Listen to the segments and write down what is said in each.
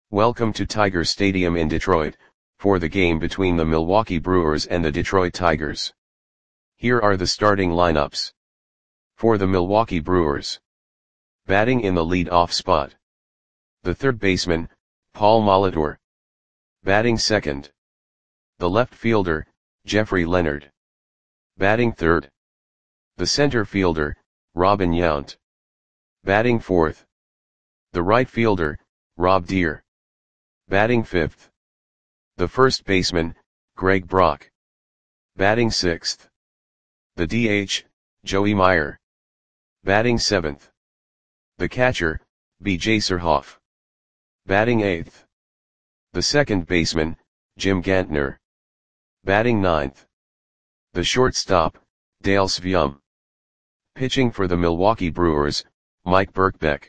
Welcome to Tiger Stadium in Detroit, for the game between the Milwaukee Brewers and the Detroit Tigers. Here are the starting lineups. For the Milwaukee Brewers. Batting in the lead-off spot. The third baseman, Paul Molitor. Batting second. The left fielder, Jeffrey Leonard. Batting third. The center fielder, Robin Yount. Batting fourth. The right fielder, Rob Deer. Batting fifth. The first baseman, Greg Brock. Batting sixth. The DH, Joey Meyer. Batting seventh. The catcher, B.J. Surhoff. Batting eighth. The second baseman, Jim Gantner. Batting ninth. The shortstop, Dale Sveum. Pitching for the Milwaukee Brewers, Mike Birkbeck.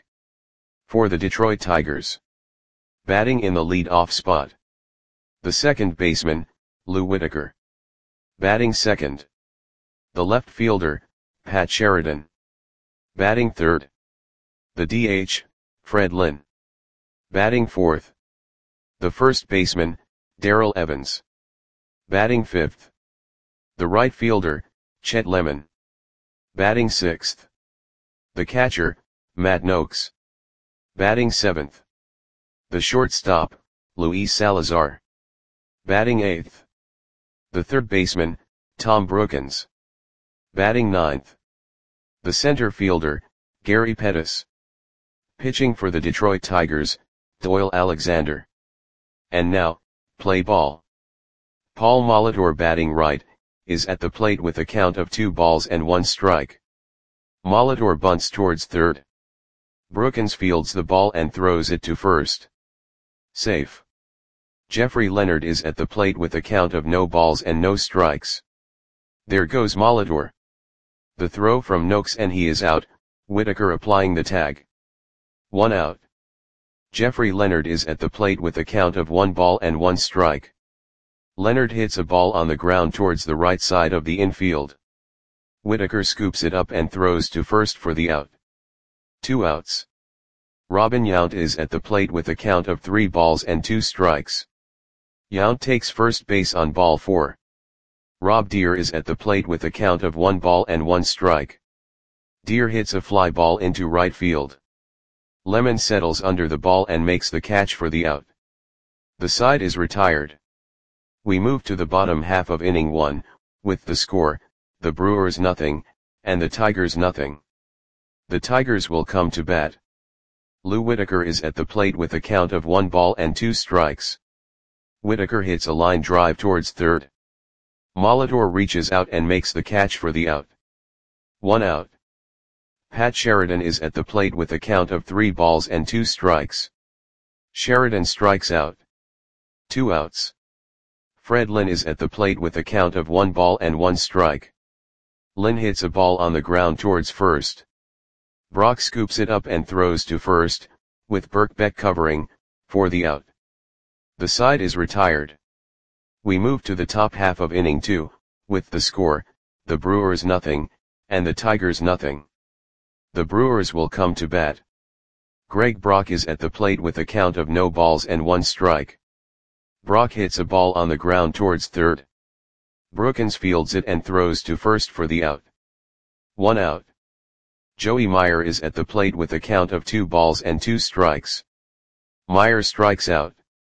For the Detroit Tigers. Batting in the lead-off spot. The second baseman, Lou Whitaker. Batting second. The left fielder, Pat Sheridan. Batting third. The DH, Fred Lynn. Batting fourth. The first baseman, Darrell Evans. Batting fifth. The right fielder, Chet Lemon. Batting sixth. The catcher, Matt Noakes. Batting seventh. The shortstop, Luis Salazar. Batting eighth. The third baseman, Tom Brookins. Batting ninth. The center fielder, Gary Pettis. Pitching for the Detroit Tigers, Doyle Alexander. And now, play ball. Paul Molitor batting right, is at the plate with a count of 2-1 strike. Molitor bunts towards third. Brookins fields the ball and throws it to first. Safe. Jeffrey Leonard is at the plate with a count of no balls and no strikes. There goes Molitor. The throw from Noakes and he is out, Whitaker applying the tag. 1 out. Jeffrey Leonard is at the plate with a count of 1-1 strike. Leonard hits a ball on the ground towards the right side of the infield. Whitaker scoops it up and throws to first for the out. 2 outs. Robin Yount is at the plate with a count of 3-2 strikes. Yount takes first base on ball 4. Rob Deer is at the plate with a count of 1-1 strike. Deer hits a fly ball into right field. Lemon settles under the ball and makes the catch for the out. The side is retired. We move to the bottom half of inning 1, with the score, the Brewers nothing, and the Tigers nothing. The Tigers will come to bat. Lou Whitaker is at the plate with a count of 1-2 strikes. Whitaker hits a line drive towards third. Molitor reaches out and makes the catch for the out. 1 out. Pat Sheridan is at the plate with a count of 3-2 strikes. Sheridan strikes out. 2 outs. Fred Lynn is at the plate with a count of 1-1 strike. Lynn hits a ball on the ground towards first. Brock scoops it up and throws to first, with Birkbeck covering, for the out. The side is retired. We move to the top half of inning 2, with the score, the Brewers nothing, and the Tigers nothing. The Brewers will come to bat. Greg Brock is at the plate with a count of no balls and 1 strike. Brock hits a ball on the ground towards third. Brookins fields it and throws to first for the out. 1 out. Joey Meyer is at the plate with a count of 2-2 strikes. Meyer strikes out.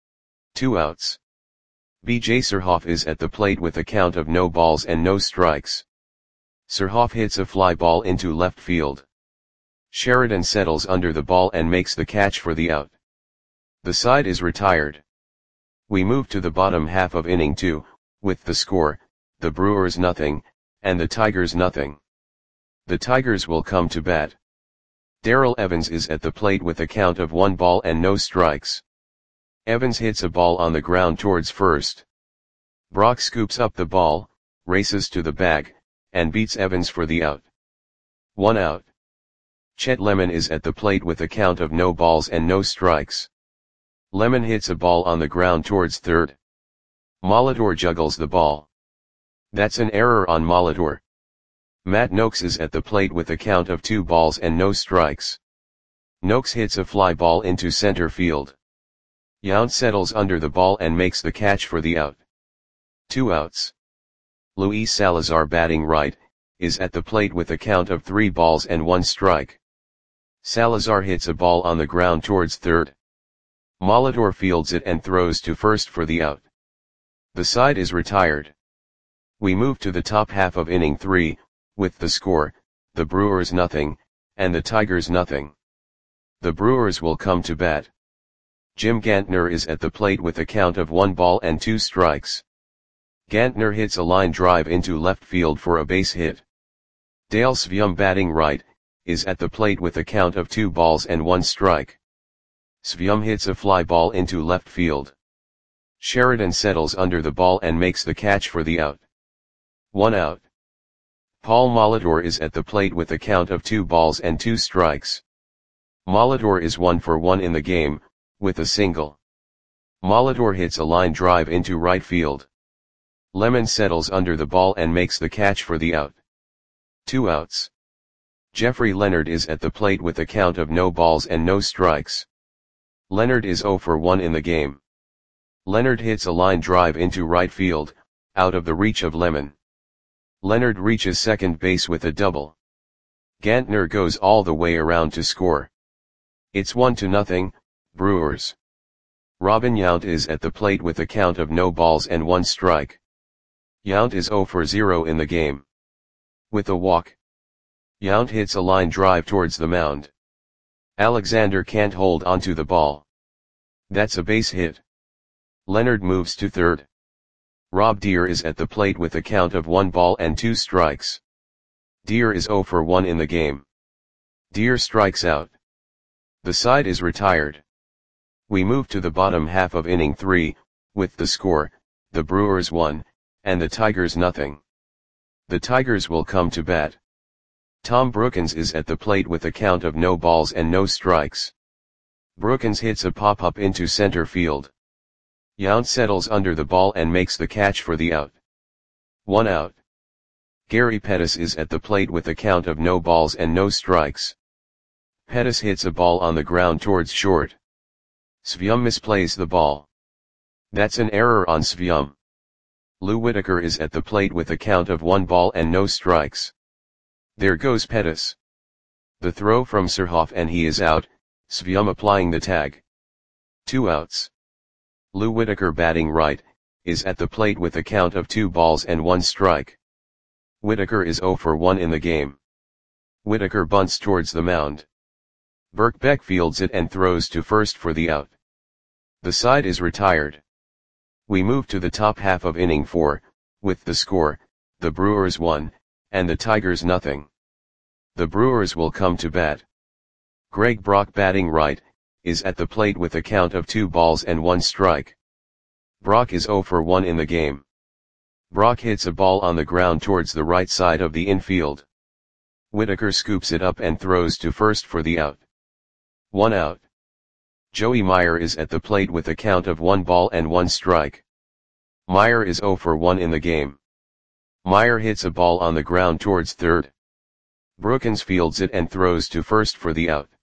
2 outs. B.J. Surhoff is at the plate with a count of no balls and no strikes. Surhoff hits a fly ball into left field. Sheridan settles under the ball and makes the catch for the out. The side is retired. We move to the bottom half of inning 2, with the score, the Brewers nothing, and the Tigers nothing. The Tigers will come to bat. Darrell Evans is at the plate with a count of 1 ball and no strikes. Evans hits a ball on the ground towards first. Brock scoops up the ball, races to the bag, and beats Evans for the out. 1 out. Chet Lemon is at the plate with a count of no balls and no strikes. Lemon hits a ball on the ground towards third. Molitor juggles the ball. That's an error on Molitor. Matt Noakes is at the plate with a count of 2 balls and no strikes. Noakes hits a fly ball into center field. Yount settles under the ball and makes the catch for the out. 2 outs. Luis Salazar batting right, is at the plate with a count of 3 balls and 1 strike. Salazar hits a ball on the ground towards third. Molitor fields it and throws to first for the out. The side is retired. We move to the top half of inning 3, with the score, the Brewers nothing, and the Tigers nothing. The Brewers will come to bat. Jim Gantner is at the plate with a count of 1 ball and 2 strikes. Gantner hits a line drive into left field for a base hit. Dale Svium batting right, is at the plate with a count of 2 balls and 1 strike. Svium hits a fly ball into left field. Sheridan settles under the ball and makes the catch for the out. 1 out. Paul Molitor is at the plate with a count of 2 balls and 2 strikes. Molitor is 1 for 1 in the game, with a single. Molitor hits a line drive into right field. Lemon settles under the ball and makes the catch for the out. 2 outs. Jeffrey Leonard is at the plate with a count of no balls and no strikes. Leonard is 0 for 1 in the game. Leonard hits a line drive into right field, out of the reach of Lemon. Leonard reaches second base with a double. Gantner goes all the way around to score. It's 1-0, Brewers. Robin Yount is at the plate with a count of no balls and 1 strike. Yount is 0 for 0 in the game. With a walk, Yount hits a line drive towards the mound. Alexander can't hold onto the ball. That's a base hit. Leonard moves to third. Rob Deere is at the plate with a count of 1 ball and 2 strikes. Deere is 0 for 1 in the game. Deere strikes out. The side is retired. We move to the bottom half of inning 3, with the score, the Brewers 1, and the Tigers nothing. The Tigers will come to bat. Tom Brookins is at the plate with a count of no balls and no strikes. Brookins hits a pop-up into center field. Yount settles under the ball and makes the catch for the out. 1 out. Gary Pettis is at the plate with a count of no balls and no strikes. Pettis hits a ball on the ground towards short. Svium misplays the ball. That's an error on Svium. Lou Whitaker is at the plate with a count of 1 ball and no strikes. There goes Pettis. The throw from Surhoff and he is out, Svium applying the tag. 2 outs. Lou Whitaker batting right, is at the plate with a count of 2 balls and 1 strike. Whitaker is 0 for 1 in the game. Whitaker bunts towards the mound. Birkbeck fields it and throws to first for the out. The side is retired. We move to the top half of inning 4, with the score, the Brewers 1, and the Tigers nothing. The Brewers will come to bat. Greg Brock batting right, is at the plate with a count of 2 balls and 1 strike. Brock is 0 for 1 in the game. Brock hits a ball on the ground towards the right side of the infield. Whitaker scoops it up and throws to first for the out. 1 out. Joey Meyer is at the plate with a count of 1 ball and 1 strike. Meyer is 0 for 1 in the game. Meyer hits a ball on the ground towards third. Brookins fields it and throws to first for the out.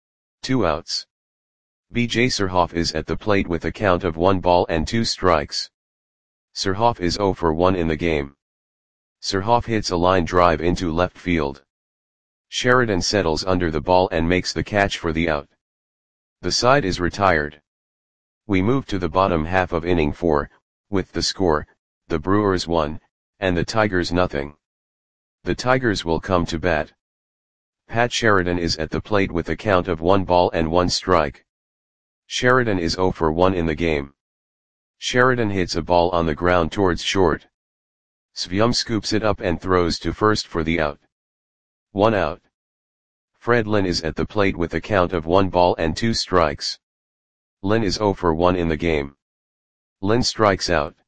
2 outs. B.J. Surhoff is at the plate with a count of 1 ball and 2 strikes. Surhoff is 0 for 1 in the game. Surhoff hits a line drive into left field. Sheridan settles under the ball and makes the catch for the out. The side is retired. We move to the bottom half of inning 4, with the score, the Brewers 1, and the Tigers nothing. The Tigers will come to bat. Pat Sheridan is at the plate with a count of 1 ball and 1 strike. Sheridan is 0 for 1 in the game. Sheridan hits a ball on the ground towards short. Svium scoops it up and throws to first for the out. 1 out. Fred Lynn is at the plate with a count of 1 ball and 2 strikes. Lynn is 0 for 1 in the game. Lynn strikes out.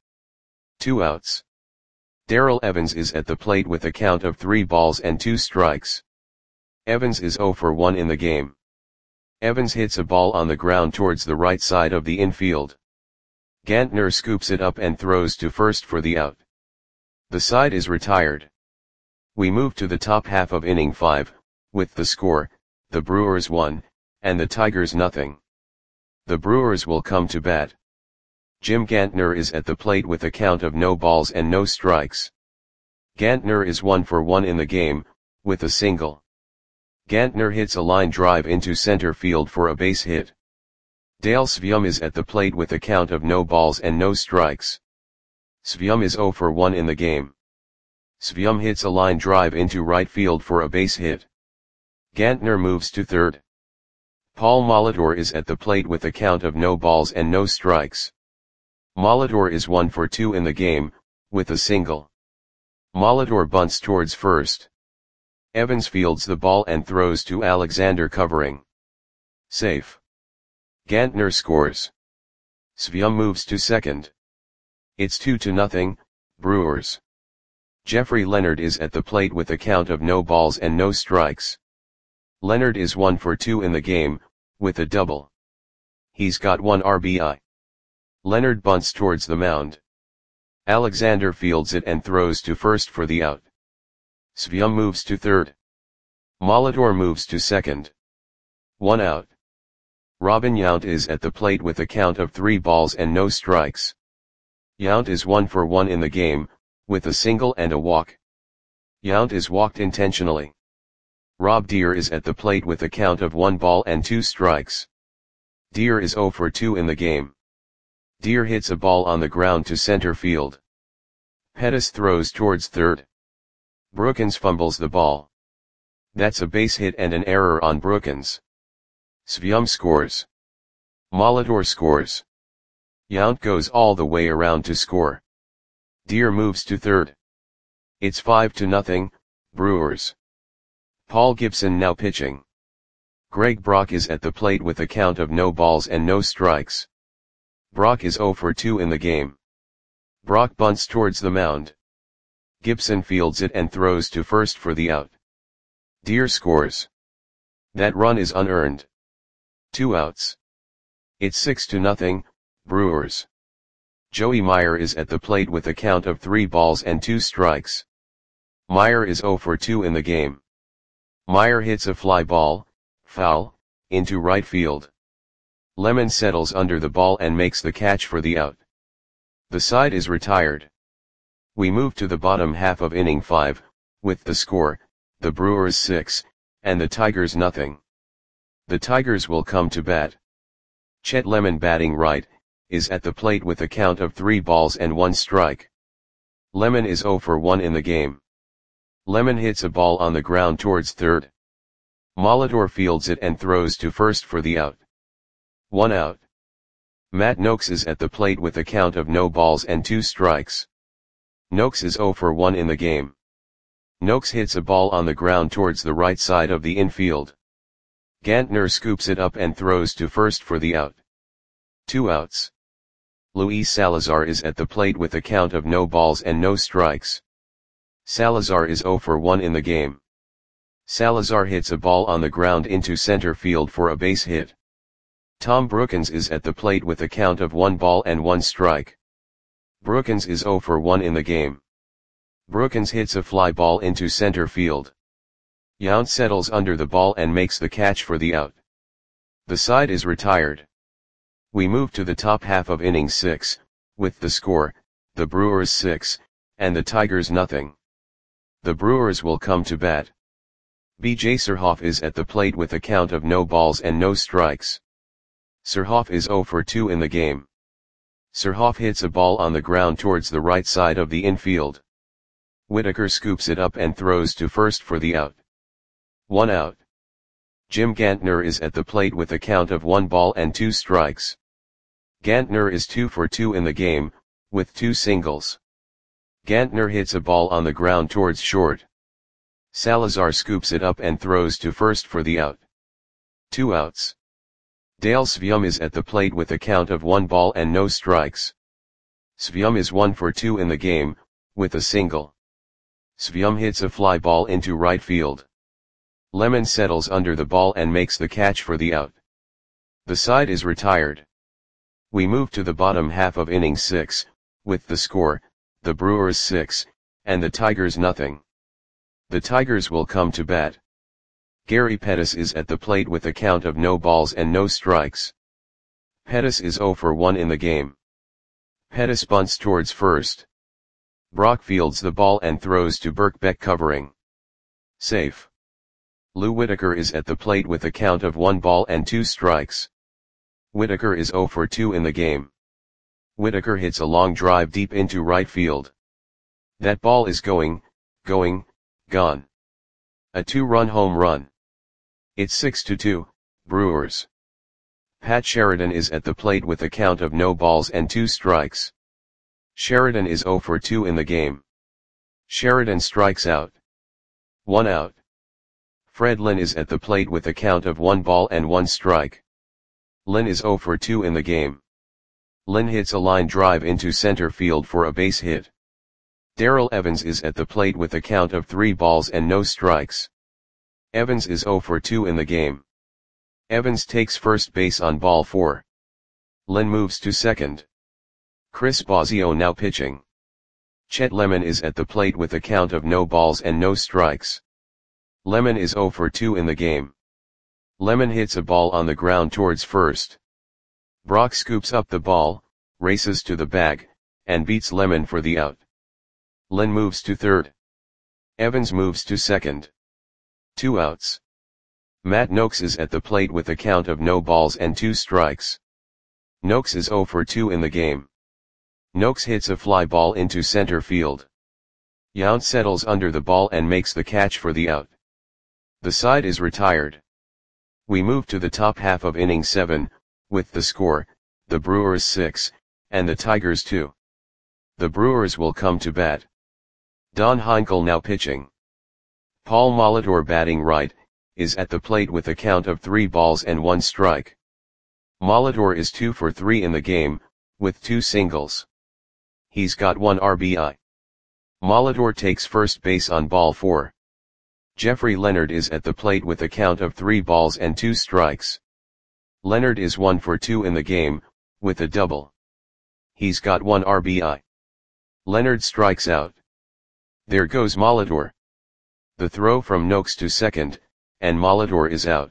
2 outs. Darrell Evans is at the plate with a count of 3 balls and 2 strikes. Evans is 0 for 1 in the game. Evans hits a ball on the ground towards the right side of the infield. Gantner scoops it up and throws to first for the out. The side is retired. We move to the top half of inning 5, with the score, the Brewers 1, and the Tigers nothing. The Brewers will come to bat. Jim Gantner is at the plate with a count of no balls and no strikes. Gantner is 1 for 1 in the game, with a single. Gantner hits a line drive into center field for a base hit. Dale Sveum is at the plate with a count of no balls and no strikes. Sveum is 0 for 1 in the game. Sveum hits a line drive into right field for a base hit. Gantner moves to third. Paul Molitor is at the plate with a count of no balls and no strikes. Molitor is 1 for 2 in the game, with a single. Molitor bunts towards first. Evans fields the ball and throws to Alexander covering. Safe. Gantner scores. Sveum moves to second. It's 2-0, Brewers. Jeffrey Leonard is at the plate with a count of no balls and no strikes. Leonard is 1 for 2 in the game, with a double. He's got 1 RBI. Leonard bunts towards the mound. Alexander fields it and throws to first for the out. Sveum moves to third. Molitor moves to second. 1 out. Robin Yount is at the plate with a count of 3 balls and no strikes. Yount is 1 for 1 in the game, with a single and a walk. Yount is walked intentionally. Rob Deer is at the plate with a count of 1 ball and 2 strikes. Deer is 0 for 2 in the game. Deer hits a ball on the ground to center field. Pettis throws towards third. Brookins fumbles the ball. That's a base hit and an error on Brookins. Sveum scores. Molitor scores. Yount goes all the way around to score. Deer moves to third. It's 5-0, Brewers. Paul Gibson now pitching. Greg Brock is at the plate with a count of no balls and no strikes. Brock is 0 for 2 in the game. Brock bunts towards the mound. Gibson fields it and throws to first for the out. Deer scores. That run is unearned. 2 outs. It's 6-0, Brewers. Joey Meyer is at the plate with a count of 3 balls and 2 strikes. Meyer is 0 for 2 in the game. Meyer hits a fly ball, foul, into right field. Lemon settles under the ball and makes the catch for the out. The side is retired. We move to the bottom half of inning 5, with the score, the Brewers 6, and the Tigers nothing. The Tigers will come to bat. Chet Lemon batting right, is at the plate with a count of 3 balls and 1 strike. Lemon is 0 for 1 in the game. Lemon hits a ball on the ground towards third. Molitor fields it and throws to first for the out. 1 out. Matt Noakes is at the plate with a count of no balls and 2 strikes. Noakes is 0 for 1 in the game. Noakes hits a ball on the ground towards the right side of the infield. Gantner scoops it up and throws to first for the out. 2 outs. Luis Salazar is at the plate with a count of no balls and no strikes. Salazar is 0 for 1 in the game. Salazar hits a ball on the ground into center field for a base hit. Tom Brookins is at the plate with a count of 1 ball and 1 strike. Brookins is 0 for 1 in the game. Brookins hits a fly ball into center field. Yount settles under the ball and makes the catch for the out. The side is retired. We move to the top half of inning 6, with the score, the Brewers 6, and the Tigers nothing. The Brewers will come to bat. B.J. Surhoff is at the plate with a count of no balls and no strikes. Surhoff is 0 for 2 in the game. Surhoff hits a ball on the ground towards the right side of the infield. Whitaker scoops it up and throws to first for the out. 1 out. Jim Gantner is at the plate with a count of 1 ball and 2 strikes. Gantner is 2 for 2 in the game, with 2 singles. Gantner hits a ball on the ground towards short. Salazar scoops it up and throws to first for the out. 2 outs. Dale Sveum is at the plate with a count of 1 ball and no strikes. Sveum is 1 for 2 in the game, with a single. Sveum hits a fly ball into right field. Lemon settles under the ball and makes the catch for the out. The side is retired. We move to the bottom half of inning 6, with the score, the Brewers 6, and the Tigers nothing. The Tigers will come to bat. Gary Pettis is at the plate with a count of no balls and no strikes. Pettis is 0 for 1 in the game. Pettis bunts towards first. Brock fields the ball and throws to Birkbeck covering. Safe. Lou Whitaker is at the plate with a count of 1 ball and 2 strikes. Whitaker is 0 for 2 in the game. Whitaker hits a long drive deep into right field. That ball is gone. A 2-run home run. It's 6-2, Brewers. Pat Sheridan is at the plate with a count of no balls and 2 strikes. Sheridan is 0 for 2 in the game. Sheridan strikes out. 1 out. Fred Lynn is at the plate with a count of 1 ball and 1 strike. Lynn is 0 for 2 in the game. Lynn hits a line drive into center field for a base hit. Darrell Evans is at the plate with a count of 3 balls and no strikes. Evans is 0 for 2 in the game. Evans takes first base on ball 4. Lynn moves to second. Chris Bosio now pitching. Chet Lemon is at the plate with a count of no balls and no strikes. Lemon is 0 for 2 in the game. Lemon hits a ball on the ground towards first. Brock scoops up the ball, races to the bag, and beats Lemon for the out. Lynn moves to third. Evans moves to second. 2 outs. Matt Noakes is at the plate with a count of no balls and 2 strikes. Noakes is 0 for 2 in the game. Noakes hits a fly ball into center field. Yount settles under the ball and makes the catch for the out. The side is retired. We move to the top half of inning 7, with the score, the Brewers 6, and the Tigers 2. The Brewers will come to bat. Don Heinkel now pitching. Paul Molitor batting right, is at the plate with a count of 3 balls and 1 strike. Molitor is 2 for 3 in the game, with 2 singles. He's got 1 RBI. Molitor takes first base on ball 4. Jeffrey Leonard is at the plate with a count of 3 balls and 2 strikes. Leonard is 1 for 2 in the game, with a double. He's got 1 RBI. Leonard strikes out. There goes Molitor. The throw from Noakes to second, and Molitor is out.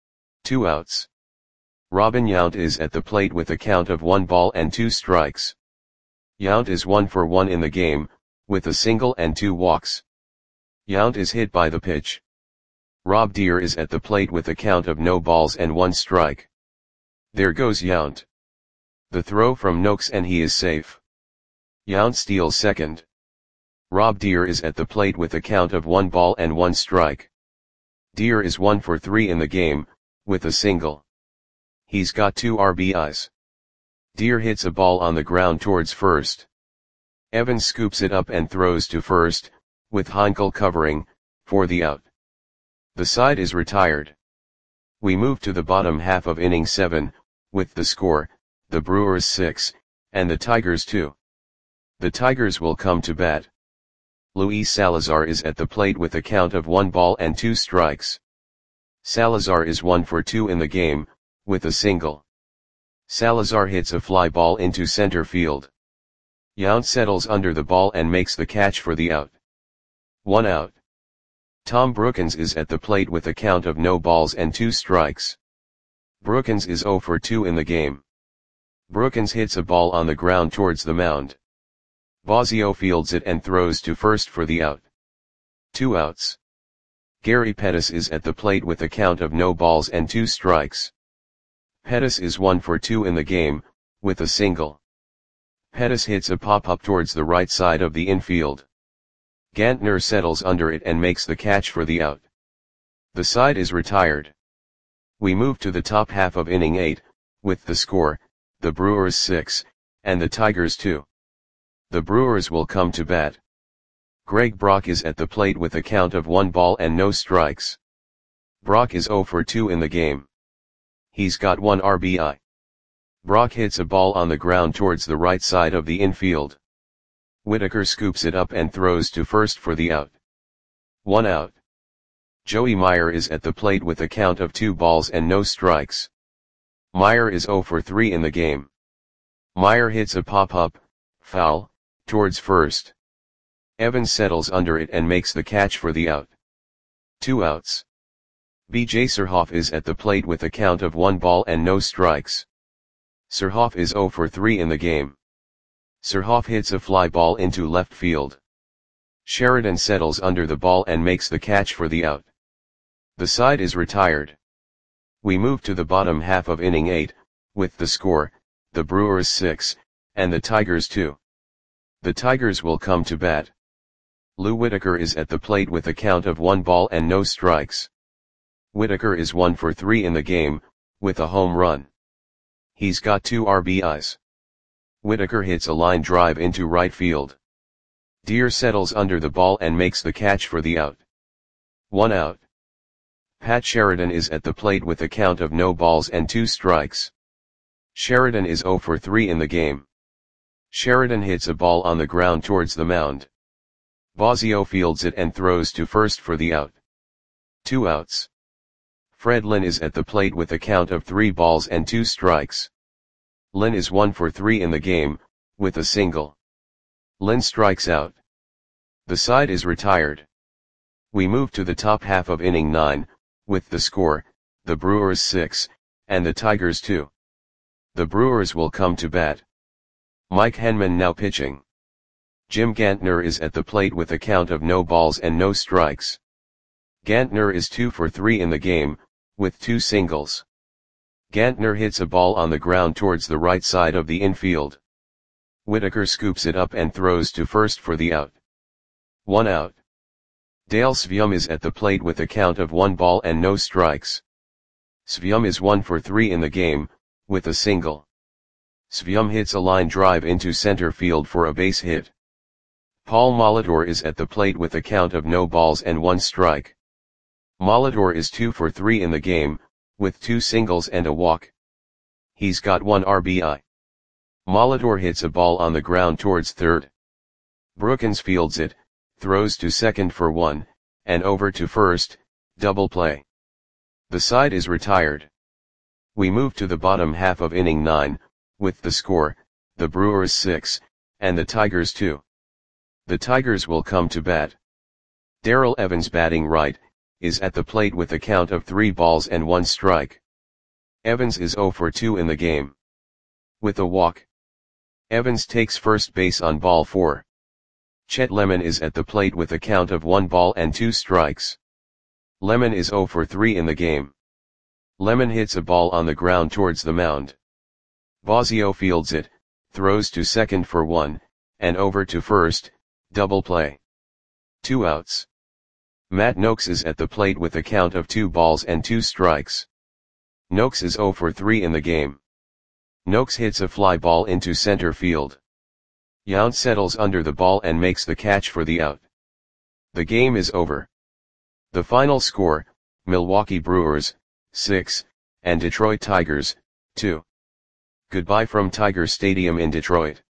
2 outs. Robin Yount is at the plate with a count of 1 ball and 2 strikes. Yount is 1 for 1 in the game, with a single and 2 walks. Yount is hit by the pitch. Rob Deere is at the plate with a count of no balls and 1 strike. There goes Yount. The throw from Noakes and he is safe. Yount steals second. Rob Deere is at the plate with a count of 1 ball and 1 strike. Deere is 1 for 3 in the game, with a single. He's got 2 RBIs. Deere hits a ball on the ground towards first. Evans scoops it up and throws to first, with Heinkel covering, for the out. The side is retired. We move to the bottom half of inning 7, with the score, the Brewers 6, and the Tigers 2. The Tigers will come to bat. Luis Salazar is at the plate with a count of 1 ball and 2 strikes. Salazar is 1 for 2 in the game, with a single. Salazar hits a fly ball into center field. Yount settles under the ball and makes the catch for the out. 1 out. Tom Brookens is at the plate with a count of no balls and 2 strikes. Brookens is 0 for 2 in the game. Brookens hits a ball on the ground towards the mound. Bosio fields it and throws to first for the out. 2 outs. Gary Pettis is at the plate with a count of no balls and 2 strikes. Pettis is 1 for 2 in the game, with a single. Pettis hits a pop-up towards the right side of the infield. Gantner settles under it and makes the catch for the out. The side is retired. We move to the top half of inning 8, with the score, the Brewers 6, and the Tigers 2. The Brewers will come to bat. Greg Brock is at the plate with a count of 1 ball and no strikes. Brock is 0 for 2 in the game. He's got 1 RBI. Brock hits a ball on the ground towards the right side of the infield. Whitaker scoops it up and throws to first for the out. 1 out. Joey Meyer is at the plate with a count of 2 balls and no strikes. Meyer is 0 for 3 in the game. Meyer hits a pop-up, foul, towards first. Evans settles under it and makes the catch for the out. 2 outs. B.J. Surhoff is at the plate with a count of 1 ball and no strikes. Surhoff is 0 for 3 in the game. Surhoff hits a fly ball into left field. Sheridan settles under the ball and makes the catch for the out. The side is retired. We move to the bottom half of inning 8, with the score, the Brewers 6, and the Tigers 2. The Tigers will come to bat. Lou Whitaker is at the plate with a count of 1 ball and no strikes. Whitaker is 1 for 3 in the game, with a home run. He's got 2 RBIs. Whitaker hits a line drive into right field. Deer settles under the ball and makes the catch for the out. 1 out. Pat Sheridan is at the plate with a count of no balls and 2 strikes. Sheridan is 0 for 3 in the game. Sheridan hits a ball on the ground towards the mound. Bosio fields it and throws to first for the out. 2 outs. Fred Lynn is at the plate with a count of 3 balls and 2 strikes. Lynn is 1 for 3 in the game, with a single. Lynn strikes out. The side is retired. We move to the top half of inning 9, with the score, the Brewers 6, and the Tigers 2. The Brewers will come to bat. Mike Henman now pitching. Jim Gantner is at the plate with a count of no balls and no strikes. Gantner is 2 for 3 in the game, with 2 singles. Gantner hits a ball on the ground towards the right side of the infield. Whitaker scoops it up and throws to first for the out. 1 out. Dale Svium is at the plate with a count of 1 ball and no strikes. Svium is 1 for 3 in the game, with a single. Svium hits a line drive into center field for a base hit. Paul Molitor is at the plate with a count of no balls and 1 strike. Molitor is 2 for 3 in the game, with 2 singles and a walk. He's got 1 RBI. Molitor hits a ball on the ground towards third. Brookins fields it, throws to second for 1, and over to first, double play. The side is retired. We move to the bottom half of inning 9, with the score, the Brewers 6, and the Tigers 2. The Tigers will come to bat. Darrell Evans batting right, is at the plate with a count of 3 balls and 1 strike. Evans is 0 for 2 in the game. With a walk. Evans takes first base on ball 4. Chet Lemon is at the plate with a count of 1 ball and 2 strikes. Lemon is 0 for 3 in the game. Lemon hits a ball on the ground towards the mound. Bosio fields it, throws to second for 1, and over to first, double play. 2 outs. Matt Noakes is at the plate with a count of 2 balls and 2 strikes. Noakes is 0 for 3 in the game. Noakes hits a fly ball into center field. Yount settles under the ball and makes the catch for the out. The game is over. The final score, Milwaukee Brewers, 6, and Detroit Tigers, 2. Goodbye from Tiger Stadium in Detroit.